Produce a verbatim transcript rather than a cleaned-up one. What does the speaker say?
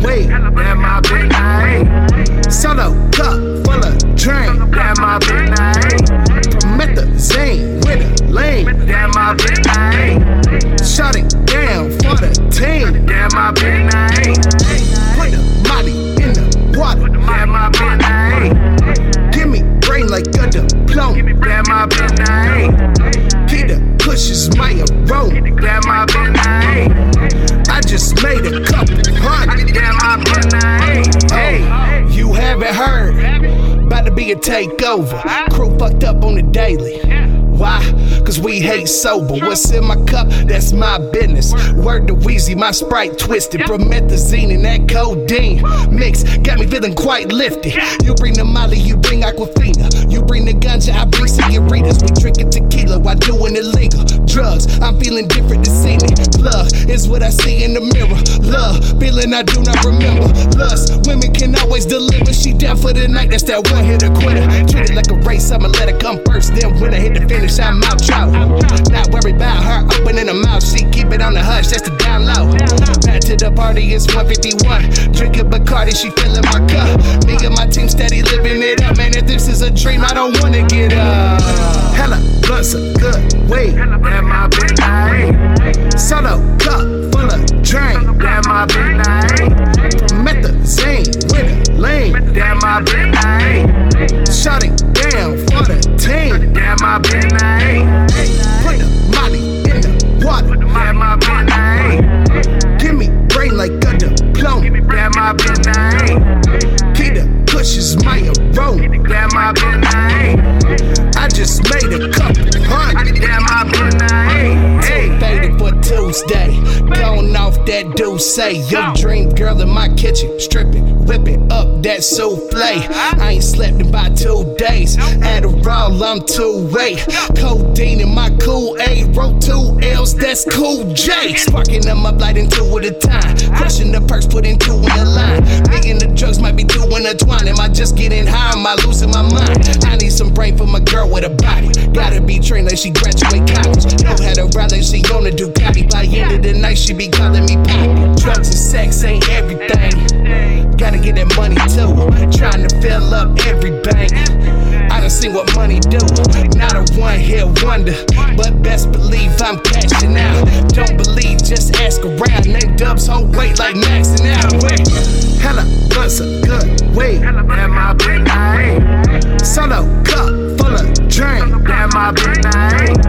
weed, that my big name. Solo cup full of drink, that my big name. Promethazine with a lean, that my big name. Shut it down for the team, that my big name. Put the molly in the water, that my big name. Give me brain like a diploma, that my big name. Keep the pushes my aroma, that my big name. I just made a couple hundred, that my big name. Hey, you haven't heard, about to be a takeover. Crew fucked up on the daily. Why? Cause we hate sober. What's in my cup? That's my business. Word to Weezy, my Sprite twisted. Promethazine and that codeine mix got me feeling quite lifted. You bring the molly, you bring Aquafina. You bring the ganja, I bring senoritas. We drinking tequila while doing illegal drugs. I'm feeling different this evening. Love is what I see in the mirror. Love, feeling I do not remember. Lust, women can always deliver. She down for the night, that's that one hitter quitter. Treat it like a race, I'ma let her come first. Then when I hit the finish, I'm out trout. Not worried about her opening her mouth. She keep it on the hush, that's the down low. Back to the party, it's one fifty-one. Drinking Bacardi, she filling my cup. Me and my team steady living it up. Man, if this is a dream, I don't wanna get up. Hella blunts of good weed, that my big name. Solo cup full of drink, that my big name. Promethazine with a lean, that my big name. Shut it down for the team, that my big name. Put the molly in the water, that my big name. Give me brain like a diploma, that my big name. Keep the pushes my aroma, that my big name. I just made a couple hundred, that my big name. Hey, faded for Tuesday, going off that say your dream girl in my kitchen, stripping, whipping up that souffle. I ain't slept in about two days. Adderall, I'm two way. Codeine in my Kool-Aid, wrote two L's, that's Cool J. Sparking them up, lighting two at a time. Crushing the perks, putting two in the line. Me and the drugs might be two intertwined. Am I just getting high? Am I losing my mind? I need some brain for my girl with a body. Gotta be trained like she graduate college. Know how to ride like she on a Ducati. By the end of the night, she be calling me Poppy. Drugs and sex ain't everything. Gotta get that money too. Trying to fill up every bank. I done seen what money do. Not a one-hit wonder, but best believe I'm cashing out. Don't believe, just ask around. Name Dubs whole weight like maxing out. Hella blunts of good weed, that my big name. Solo cup full of drink, that my big name.